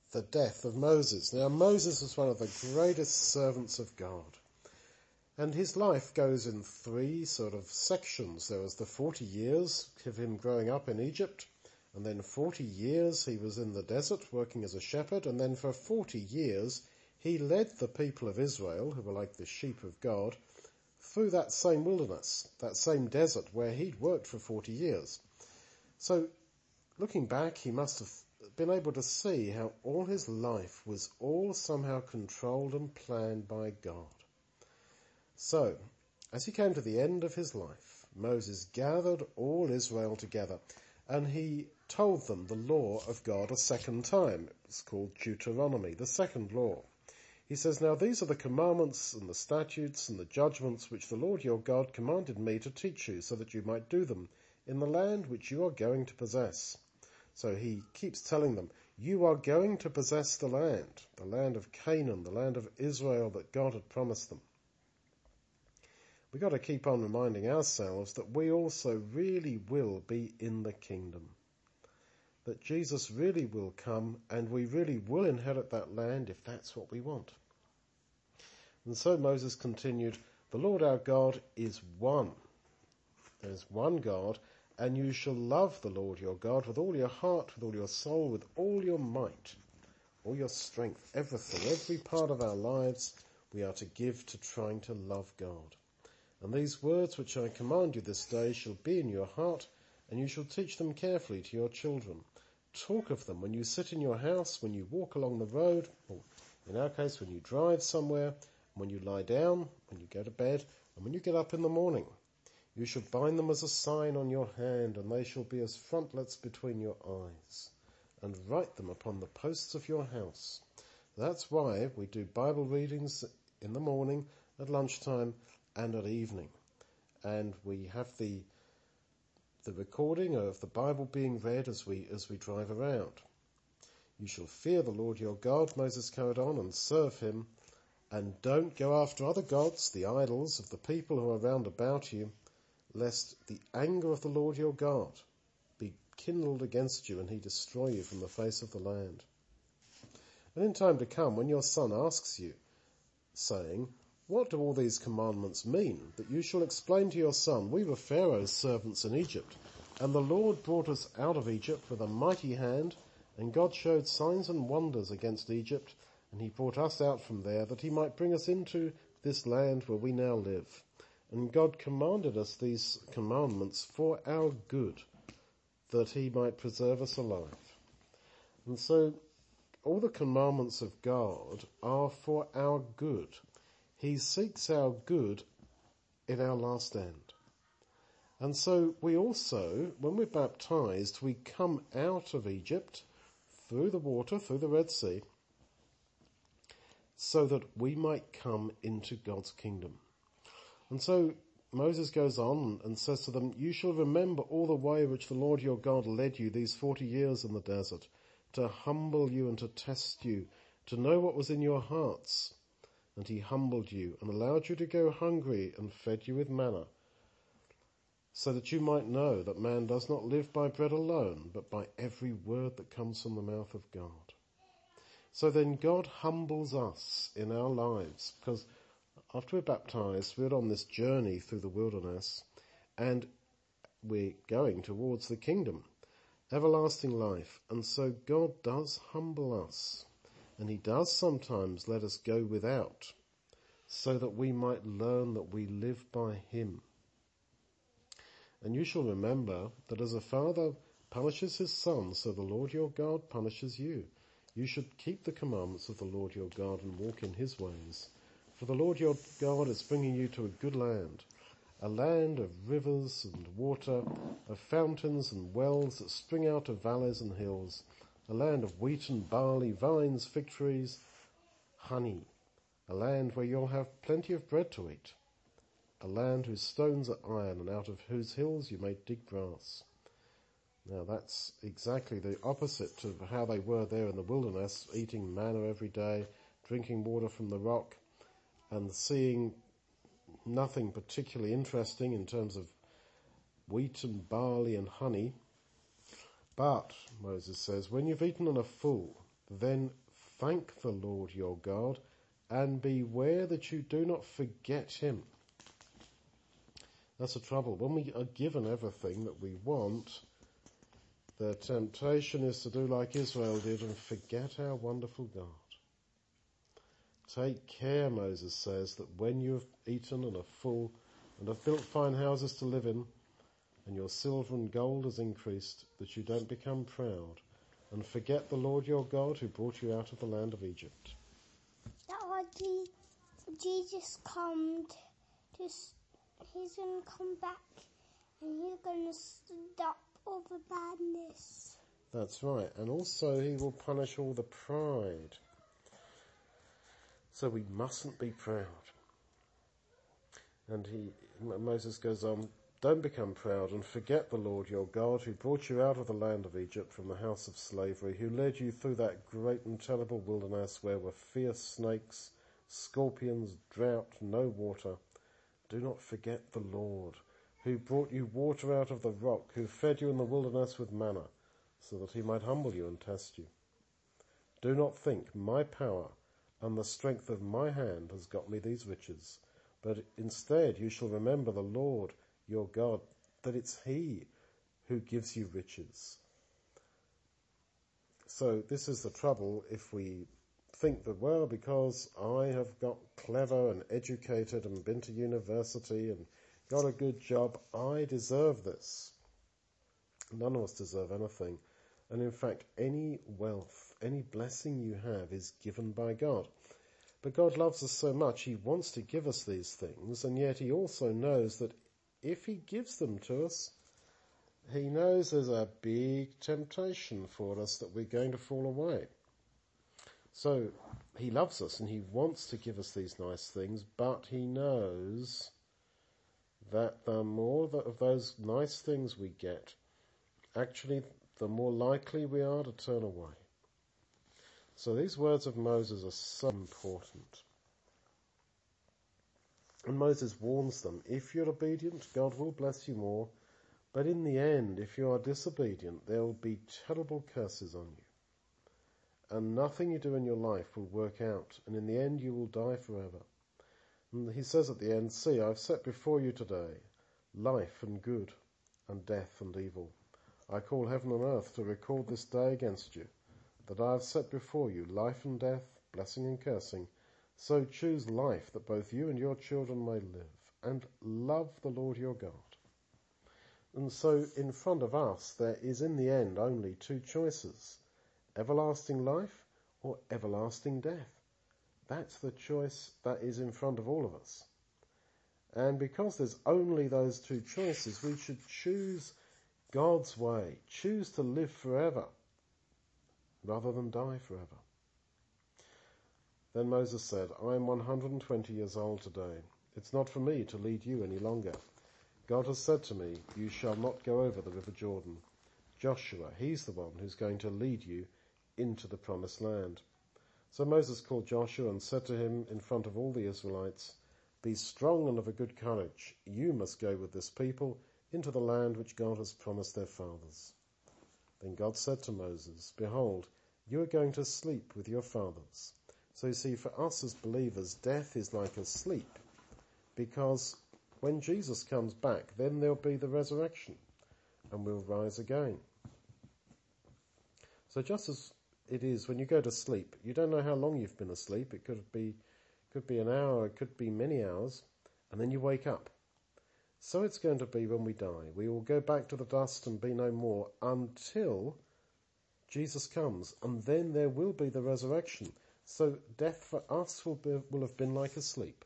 the death of Moses. Now, Moses was one of the greatest servants of God. And his life goes in three sort of sections. There was the 40 years of him growing up in Egypt, and then 40 years he was in the desert working as a shepherd, and then for 40 years he led the people of Israel, who were like the sheep of God, through that same wilderness, that same desert where he'd worked for 40 years. So, looking back, he must have been able to see how all his life was all somehow controlled and planned by God. So, as he came to the end of his life, Moses gathered all Israel together, and he told them the law of God a second time. It's called Deuteronomy, the second law. He says, "Now these are the commandments and the statutes and the judgments which the Lord your God commanded me to teach you, so that you might do them in the land which you are going to possess." So he keeps telling them, you are going to possess the land of Canaan, the land of Israel that God had promised them. We've got to keep on reminding ourselves that we also really will be in the kingdom. That Jesus really will come and we really will inherit that land if that's what we want. And so Moses continued, "The Lord our God is one. There is one God, and you shall love the Lord your God with all your heart, with all your soul, with all your might, all your strength, everything, every part of our lives we are to give to trying to love God. And these words which I command you this day shall be in your heart, and you shall teach them carefully to your children. Talk of them when you sit in your house, when you walk along the road, or in our case when you drive somewhere, when you lie down, when you go to bed, and when you get up in the morning. You shall bind them as a sign on your hand, and they shall be as frontlets between your eyes, and write them upon the posts of your house." That's why we do Bible readings in the morning, at lunchtime, and at evening. And we have the recording of the Bible being read as we drive around. "You shall fear the Lord your God," Moses carried on, "and serve him, and don't go after other gods, the idols of the people who are round about you, lest the anger of the Lord your God be kindled against you and he destroy you from the face of the land. And in time to come, when your son asks you, saying, 'What do all these commandments mean?' that you shall explain to your son, 'We were Pharaoh's servants in Egypt, and the Lord brought us out of Egypt with a mighty hand, and God showed signs and wonders against Egypt, and he brought us out from there, that he might bring us into this land where we now live. And God commanded us these commandments for our good, that he might preserve us alive.'" And so all the commandments of God are for our good. He seeks our good in our last end. And so we also, when we're baptized, we come out of Egypt through the water, through the Red Sea, so that we might come into God's kingdom. And so Moses goes on and says to them, "You shall remember all the way which the Lord your God led you these 40 years in the desert, to humble you and to test you, to know what was in your hearts. And he humbled you and allowed you to go hungry and fed you with manna, so that you might know that man does not live by bread alone, but by every word that comes from the mouth of God." So then God humbles us in our lives, because after we're baptized, we're on this journey through the wilderness, and we're going towards the kingdom, everlasting life. And so God does humble us. And he does sometimes let us go without, so that we might learn that we live by him. And you shall remember that as a father punishes his son, so the Lord your God punishes you. You should keep the commandments of the Lord your God and walk in his ways. For the Lord your God is bringing you to a good land, a land of rivers and water, of fountains and wells that spring out of valleys and hills, a land of wheat and barley, vines, fig trees, honey, a land where you'll have plenty of bread to eat, a land whose stones are iron and out of whose hills you may dig grass. Now that's exactly the opposite of how they were there in the wilderness, eating manna every day, drinking water from the rock, and seeing nothing particularly interesting in terms of wheat and barley and honey. But, Moses says, when you've eaten and are full, then thank the Lord your God and beware that you do not forget him. That's the trouble. When we are given everything that we want, the temptation is to do like Israel did and forget our wonderful God. Take care, Moses says, that when you have eaten and are full and have built fine houses to live in, and your silver and gold has increased, that you don't become proud and forget the Lord your God who brought you out of the land of Egypt. That why Jesus comes he's going to come back and he's going to stop all the badness. That's right. And also he will punish all the pride. So we mustn't be proud. And Moses goes on, don't become proud and forget the Lord your God who brought you out of the land of Egypt from the house of slavery, who led you through that great and terrible wilderness where were fierce snakes, scorpions, drought, no water. Do not forget the Lord, who brought you water out of the rock, who fed you in the wilderness with manna, so that he might humble you and test you. Do not think my power and the strength of my hand has got me these riches, but instead you shall remember the Lord your God, that it's he who gives you riches. So this is the trouble if we think that, well, because I have got clever and educated and been to university and got a good job, I deserve this. None of us deserve anything. And in fact, any wealth, any blessing you have is given by God. But God loves us so much, he wants to give us these things, and yet he also knows that if he gives them to us, he knows there's a big temptation for us that we're going to fall away. So he loves us and he wants to give us these nice things, but he knows that the more of those nice things we get, actually the more likely we are to turn away. So these words of Moses are so important. And Moses warns them, if you're obedient, God will bless you more, but in the end, if you are disobedient, there will be terrible curses on you. And nothing you do in your life will work out, and in the end you will die forever. And he says at the end, see, I've set before you today life and good, and death and evil. I call heaven and earth to record this day against you, that I have set before you life and death, blessing and cursing. So choose life, that both you and your children may live, and love the Lord your God. And so in front of us there is in the end only two choices, everlasting life or everlasting death. That's the choice that is in front of all of us. And because there's only those two choices, we should choose God's way, choose to live forever rather than die forever. Then Moses said, I am 120 years old today. It's not for me to lead you any longer. God has said to me, you shall not go over the river Jordan. Joshua, he's the one who's going to lead you into the promised land. So Moses called Joshua and said to him in front of all the Israelites, be strong and of a good courage. You must go with this people into the land which God has promised their fathers. Then God said to Moses, behold, you are going to sleep with your fathers. So you see, for us as believers, death is like a sleep, because when Jesus comes back, then there'll be the resurrection, and we'll rise again. So just as it is when you go to sleep, you don't know how long you've been asleep. It could be an hour, it could be many hours, and then you wake up. So it's going to be when we die. We will go back to the dust and be no more until Jesus comes, and then there will be the resurrection. So death for us will have been like a sleep.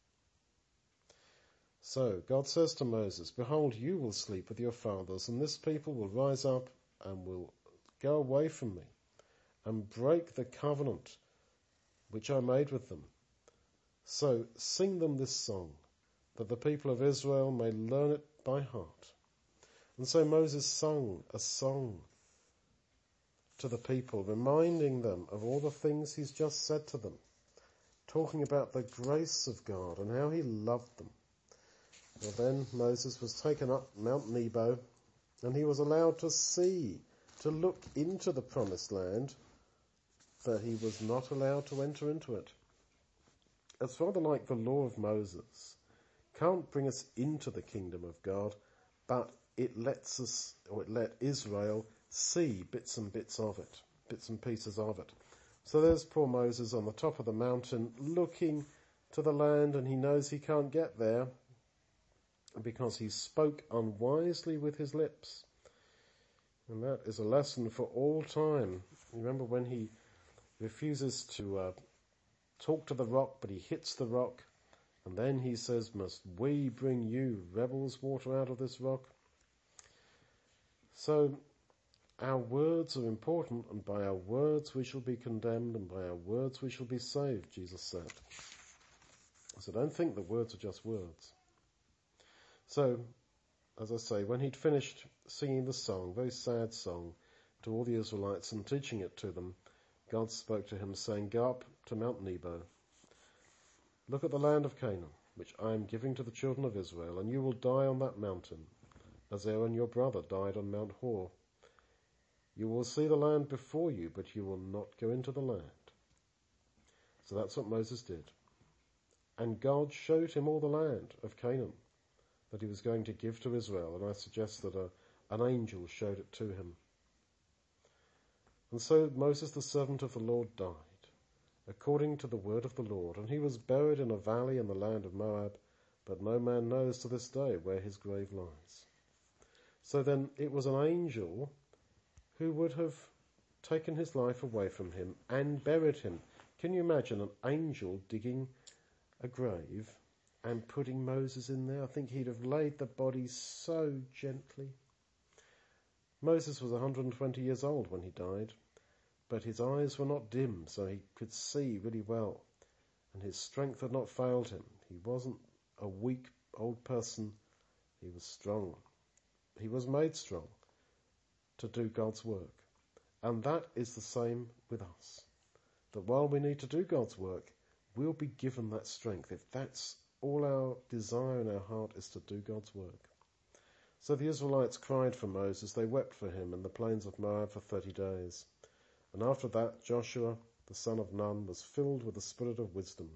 So God says to Moses, behold, you will sleep with your fathers, and this people will rise up and will go away from me and break the covenant which I made with them. So sing them this song, that the people of Israel may learn it by heart. And so Moses sung a song to the people, reminding them of all the things he's just said to them, talking about the grace of God and how he loved them. Well, then Moses was taken up Mount Nebo, and he was allowed to see, to look into the promised land that he was not allowed to enter into it. It's rather like the law of Moses. Can't bring us into the kingdom of God, but it lets us, or it let Israel see bits and bits of it, bits and pieces of it. So there's poor Moses on the top of the mountain looking to the land, and he knows he can't get there because he spoke unwisely with his lips. And that is a lesson for all time. Remember when he refuses to talk to the rock, but he hits the rock, and then he says, "Must we bring you rebels water out of this rock?" So our words are important, and by our words we shall be condemned, and by our words we shall be saved, Jesus said. So don't think that words are just words. So, as I say, when he'd finished singing the song, very sad song, to all the Israelites and teaching it to them, God spoke to him, saying, "Go up to Mount Nebo. Look at the land of Canaan, which I am giving to the children of Israel, and you will die on that mountain, as Aaron your brother died on Mount Hor. You will see the land before you, but you will not go into the land." So that's what Moses did. And God showed him all the land of Canaan that he was going to give to Israel, and I suggest that an angel showed it to him. And so Moses, the servant of the Lord, died, according to the word of the Lord, and he was buried in a valley in the land of Moab, but no man knows to this day where his grave lies. So then it was an angel who would have taken his life away from him and buried him. Can you imagine an angel digging a grave and putting Moses in there? I think he'd have laid the body so gently. Moses was 120 years old when he died, but his eyes were not dim, so he could see really well, and his strength had not failed him. He wasn't a weak old person. He was strong. He was made strong to do God's work. And that is the same with us. That while we need to do God's work, we'll be given that strength if that's all our desire in our heart is to do God's work. So the Israelites cried for Moses. They wept for him in the plains of Moab for 30 days. And after that, Joshua, the son of Nun, was filled with the spirit of wisdom.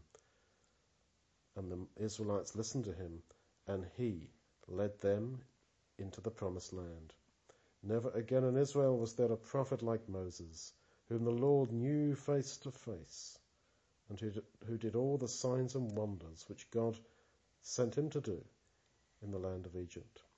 And the Israelites listened to him, and he led them into the promised land. Never again in Israel was there a prophet like Moses, whom the Lord knew face to face, and who did all the signs and wonders which God sent him to do in the land of Egypt.